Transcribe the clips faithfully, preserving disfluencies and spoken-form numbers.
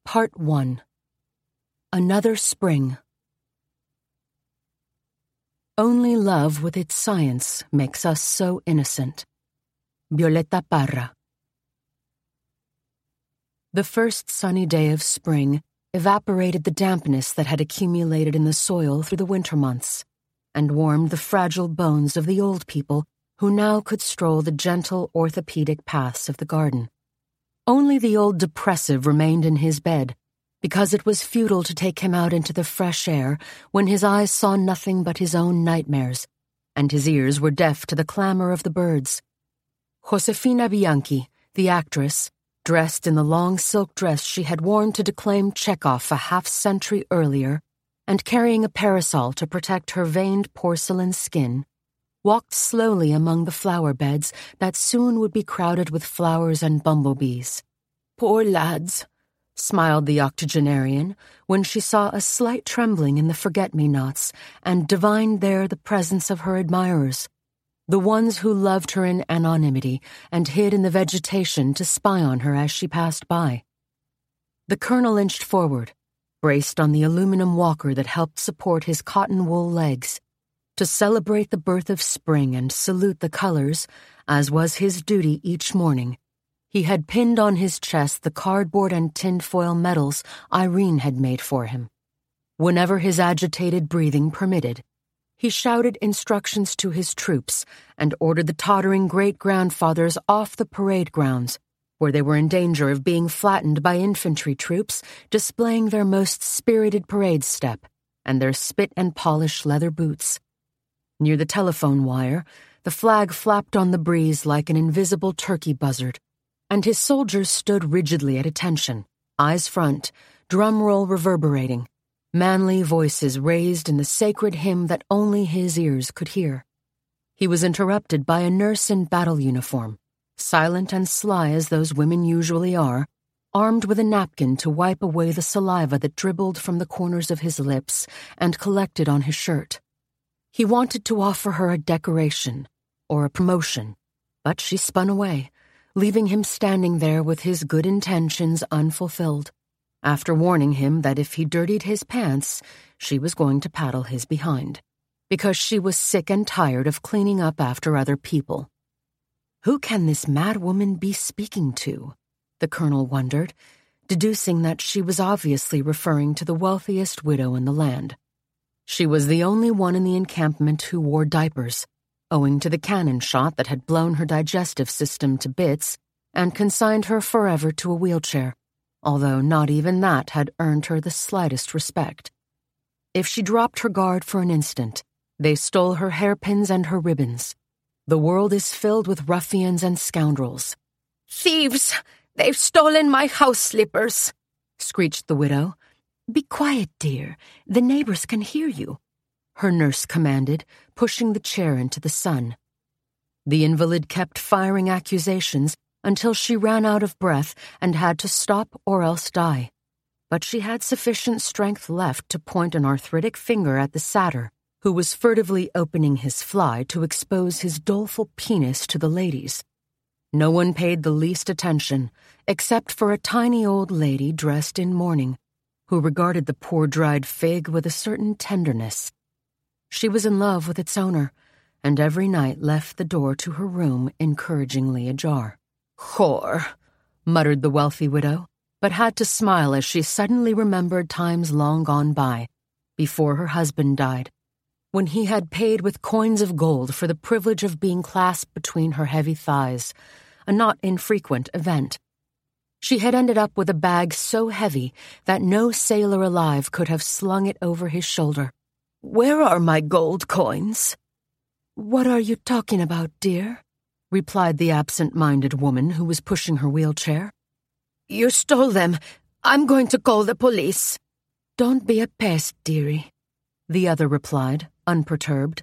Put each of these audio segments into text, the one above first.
Part one. Another Spring. Only love with its science makes us so innocent. Violeta Parra. The first sunny day of spring evaporated the dampness that had accumulated in the soil through the winter months, and warmed the fragile bones of the old people who now could stroll the gentle orthopedic paths of the garden. Only the old depressive remained in his bed, because it was futile to take him out into the fresh air when his eyes saw nothing but his own nightmares, and his ears were deaf to the clamor of the birds. Josefina Bianchi, the actress, dressed in the long silk dress she had worn to declaim Chekhov a half-century earlier, and carrying a parasol to protect her veined porcelain skin, walked slowly among the flower beds that soon would be crowded with flowers and bumblebees. "Poor lads," smiled the octogenarian when she saw a slight trembling in the forget-me-nots and divined there the presence of her admirers, the ones who loved her in anonymity and hid in the vegetation to spy on her as she passed by. The colonel inched forward, braced on the aluminum walker that helped support his cotton-wool legs, to celebrate the birth of spring and salute the colors, as was his duty each morning. He had pinned on his chest the cardboard and tinfoil medals Irene had made for him. Whenever his agitated breathing permitted, he shouted instructions to his troops and ordered the tottering great-grandfathers off the parade grounds, where they were in danger of being flattened by infantry troops displaying their most spirited parade step and their spit-and-polish leather boots. Near the telephone wire, the flag flapped on the breeze like an invisible turkey buzzard, and his soldiers stood rigidly at attention, eyes front, drum roll reverberating, manly voices raised in the sacred hymn that only his ears could hear. He was interrupted by a nurse in battle uniform, silent and sly as those women usually are, armed with a napkin to wipe away the saliva that dribbled from the corners of his lips and collected on his shirt. He wanted to offer her a decoration or a promotion, but she spun away, leaving him standing there with his good intentions unfulfilled, after warning him that if he dirtied his pants, she was going to paddle his behind, because she was sick and tired of cleaning up after other people. Who can this mad woman be speaking to? The colonel wondered, deducing that she was obviously referring to the wealthiest widow in the land. She was the only one in the encampment who wore diapers, owing to the cannon shot that had blown her digestive system to bits and consigned her forever to a wheelchair, although not even that had earned her the slightest respect. If she dropped her guard for an instant, they stole her hairpins and her ribbons. The world is filled with ruffians and scoundrels. "Thieves! They've stolen my house slippers!" screeched the widow. "Be quiet, dear. The neighbors can hear you," her nurse commanded, pushing the chair into the sun. The invalid kept firing accusations until she ran out of breath and had to stop or else die. But she had sufficient strength left to point an arthritic finger at the satyr, who was furtively opening his fly to expose his doleful penis to the ladies. No one paid the least attention, except for a tiny old lady dressed in mourning, who regarded the poor dried fig with a certain tenderness. She was in love with its owner, and every night left the door to her room encouragingly ajar. "Whore," muttered the wealthy widow, but had to smile as she suddenly remembered times long gone by, before her husband died, when he had paid with coins of gold for the privilege of being clasped between her heavy thighs, a not infrequent event. She had ended up with a bag so heavy that no sailor alive could have slung it over his shoulder. "Where are my gold coins?" "What are you talking about, dear?" replied the absent-minded woman who was pushing her wheelchair. "You stole them. I'm going to call the police." "Don't be a pest, dearie," the other replied, unperturbed.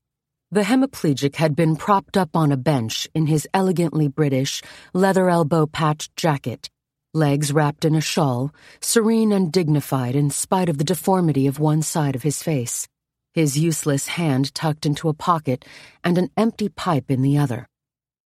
The hemiplegic had been propped up on a bench in his elegantly British, leather-elbow-patched jacket, legs wrapped in a shawl, serene and dignified in spite of the deformity of one side of his face, his useless hand tucked into a pocket and an empty pipe in the other.